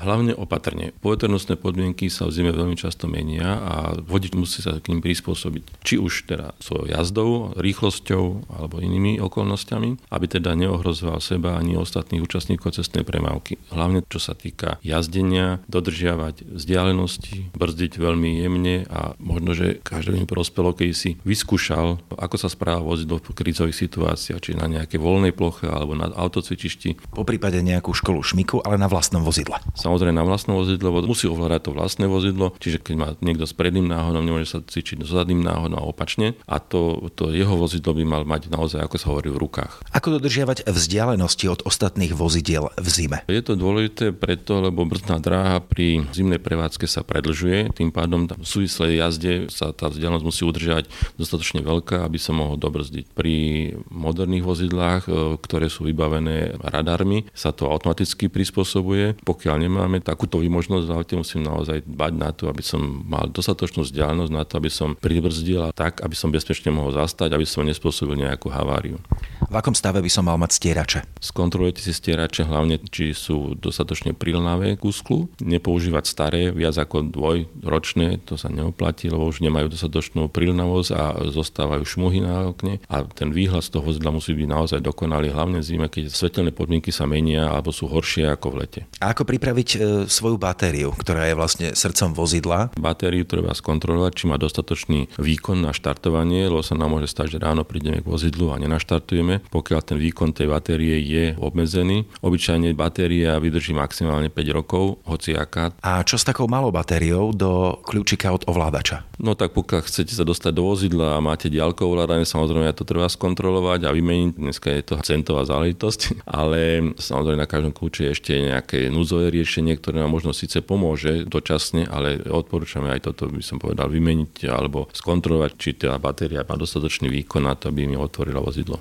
Hlavne opatrne. Poveternostné podmienky sa v zime veľmi často menia a vodič musí sa k ním prispôsobiť. Či už teda svojou jazdou, rýchlosťou alebo inými okolnostiami, aby teda neohrozoval seba ani ostatných účastníkov cestnej premávky. Hlavne čo sa týka jazdenia, dodržiavať vzdialenosti, brzdiť veľmi jemne a možno, že každému prospelo, keď si vyskúšal, ako sa správa vozidlo v krízových situáciách, či na nejakej voľnej ploche alebo na autocvičišti. Poprípade nejakú školu šmiku, ale na vlastnom vozidle. Samozrejme na vlastnom vozidle, musí ovládať to vlastné vozidlo, čiže keď má niekto s predným náhodom, nemôže sa cvičiť s zadným náhodom a opačne. A to jeho vozidlo by mal mať naozaj, ako sa hovorí, v rukách. Ako dodržiavať vzdialenosti od ostatných vozidiel v zime? Je to dôležité preto, lebo brzdná dráha pri zimnej prevádzke sa predĺžuje, tým pádom v súvislej jazde sa tá vzdialenosť musí udržiavať dostatočne veľká, aby sa mohol dobrzdiť. Pri moderných vozidlách, ktoré sú vybavené radarmi, sa to automaticky prispôsobuje. Pokiaľ nemáme takúto výmožnosť v aute, musím naozaj dbať na to, aby som mal dostatočnú vzdialenosť na to, aby som pribrzdil tak, aby som bezpečne mohol zastať, aby som nespôsobil nejakú haváriu. V akom stave by som mal mať stierače? Skontrolujte si stierače, hlavne či sú dostatočne prilnavé k úsklu. Nepoužívať staré, viac ako dvojročné, to sa neoplatí, lebo už nemajú dostatočnú prilnavosť a zostávajú šmuhy na okne. A ten výhľad z toho vozidla musí byť naozaj dokonalý, hlavne v zime, keď svetelné podmienky sa menia alebo sú horšie ako v lete. A ako pripraviť svoju batériu, ktorá je vlastne srdcom vozidla? Batériu treba skontrolovať, či má dostatočný výkon na štartovanie, lebo sa nám môže stať, že ráno prídeme k vozidlu a nenaštartujeme, pokiaľ ten výkon tej batérie je obmedzený. Obyčajne batéria vydrží maximálne 5 rokov, hociaká. A čo s takou malou batériou do kľúčika od ovládača? No tak pokiaľ chcete sa dostať do vozidla a máte diaľkové ovládanie, samozrejme to treba skontrolovať a vymeniť. Dneska je to centová záležitosť, ale samozrejme na každom kľúči je ešte nejaké núdzové riešenie, ktoré nám možno síce pomôže dočasne, ale odporúčame aj toto, by som povedal, vymeniť alebo skontrolovať, či tá batéria má dostatočný výkon na to, aby mi otvorila vozidlo.